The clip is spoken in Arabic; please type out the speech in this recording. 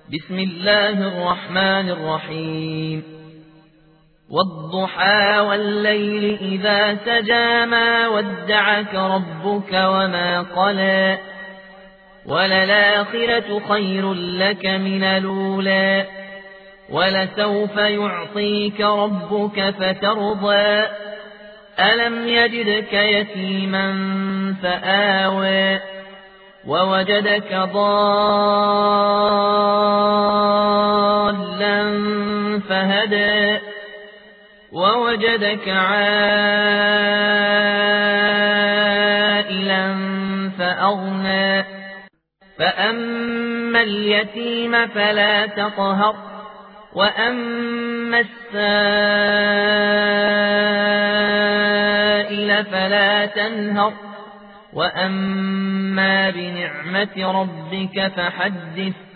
بسم الله الرحمن الرحيم والضحى والليل إذا سجى ما ودعك ربك وما قلى وللآخرة خير لك من الأولى ولسوف يعطيك ربك فترضى ألم يجدك يتيما فآوى ووجدك ضالا فهدى ووجدك عائلا فأغنى فأما اليتيم فلا تقهر وأما السائل فلا تنهر وأما بنعمة ربك فحدث